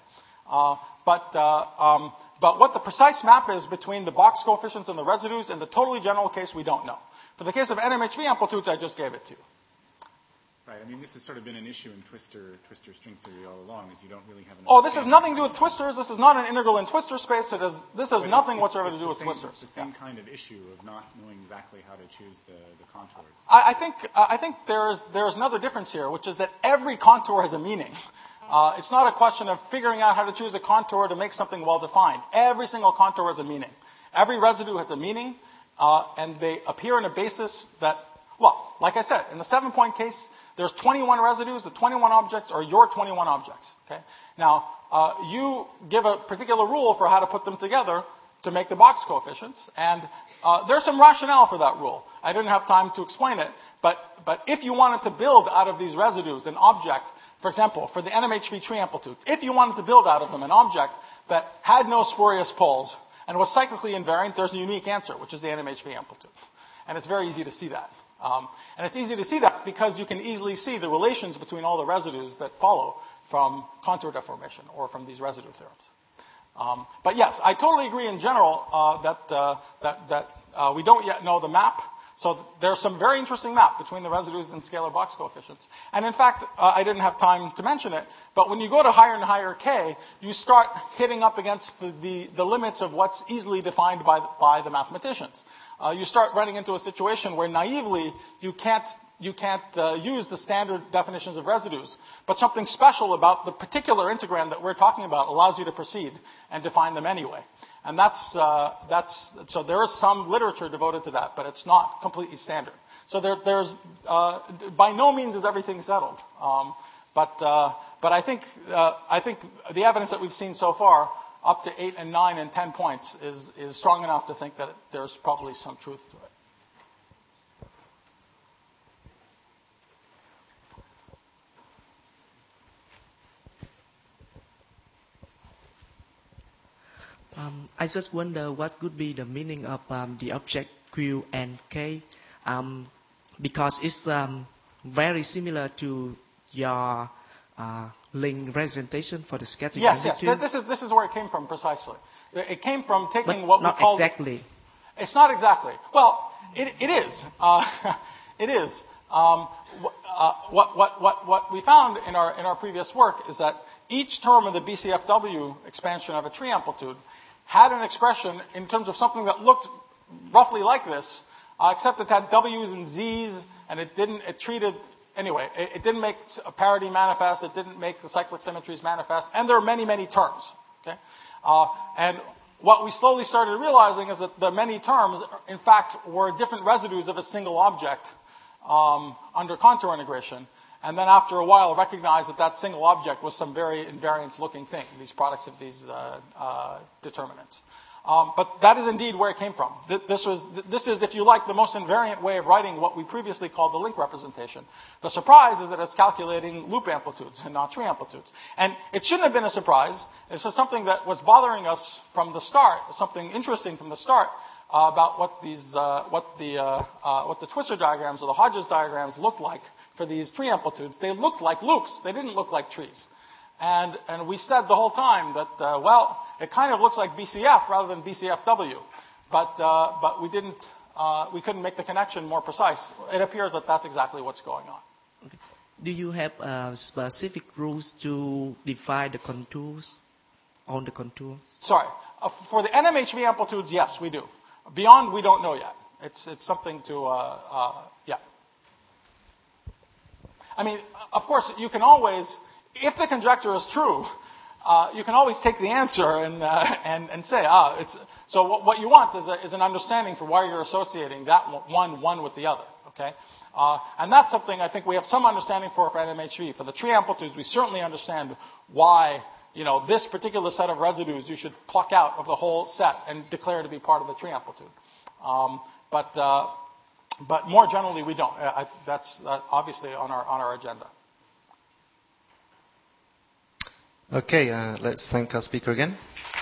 but what the precise map is between the box coefficients and the residues in the totally general case, we don't know. For the case of NMHV amplitudes, I just gave it to you. Right. I mean, this has sort of been an issue in twistor string theory all along, is you don't really have an... Oh, this has nothing to do with twistors. This is not an integral in twistor space. This has nothing whatsoever to do with twistors. It's the same kind of issue of not knowing exactly how to choose the contours. I think there's another difference here, which is that every contour has a meaning. It's not a question of figuring out how to choose a contour to make something well-defined. Every single contour has a meaning. Every residue has a meaning, and they appear in a basis that, well, like I said, in the 7-point case, there's 21 residues. The 21 objects are your 21 objects. Okay? Now, you give a particular rule for how to put them together to make the box coefficients, and there's some rationale for that rule. I didn't have time to explain it, but if you wanted to build out of these residues an object, for example, for the NMHV tree amplitude, if you wanted to build out of them an object that had no spurious poles and was cyclically invariant, there's a unique answer, which is the NMHV amplitude. And it's very easy to see that. And it's easy to see that because you can easily see the relations between all the residues that follow from contour deformation or from these residue theorems. But yes, I totally agree in general that we don't yet know the map. So there's some very interesting map between the residues and scalar box coefficients. And in fact, I didn't have time to mention it, but when you go to higher and higher k, you start hitting up against the limits of what's easily defined by the mathematicians. You start running into a situation where naively you can't use the standard definitions of residues, but something special about the particular integrand that we're talking about allows you to proceed and define them anyway. And so there is some literature devoted to that, but it's not completely standard. So there's by no means is everything settled. But I think the evidence that we've seen so far, up to 8 and 9 and 10 points, is strong enough to think that there's probably some truth to it. I just wonder what could be the meaning of the object Q and K, because it's very similar to your Ling representation for the scattering amplitude. Yes. This is where it came from precisely. It came from taking but what we call... not exactly. It's not exactly. Well, it is. It is. What we found in our previous work is that each term of the BCFW expansion of a tree amplitude had an expression in terms of something that looked roughly like this, except it had W's and Z's, and it didn't make a parity manifest, it didn't make the cyclic symmetries manifest, and there are many, many terms. Okay? And what we slowly started realizing is that the many terms, in fact, were different residues of a single object under contour integration. and then after a while recognized that that single object was some very invariant-looking thing, these products of these determinants. But that is indeed where it came from. This is, if you like, the most invariant way of writing what we previously called the link representation. The surprise is that it's calculating loop amplitudes and not tree amplitudes. And it shouldn't have been a surprise. It's just something that was bothering us from the start, something interesting from the start about what the Twistor diagrams or the Hodges diagrams looked like for these tree amplitudes. They looked like loops. They didn't look like trees. And we said the whole time that, well, it kind of looks like BCF rather than BCFW. But we couldn't make the connection more precise. It appears that that's exactly what's going on. Okay. Do you have specific rules to define the contours on the contour? Sorry. For the NMHV amplitudes, yes, we do. Beyond, we don't know yet. It's something to, yeah. I mean, of course, you can always, if the conjecture is true, you can always take the answer and say, it's, so what you want is an understanding for why you're associating that one with the other, okay? And that's something I think we have some understanding for NMHV. For the tree amplitudes, we certainly understand why, this particular set of residues you should pluck out of the whole set and declare to be part of the tree amplitude. But more generally, we don't. That's obviously on our agenda. Okay, let's thank our speaker again.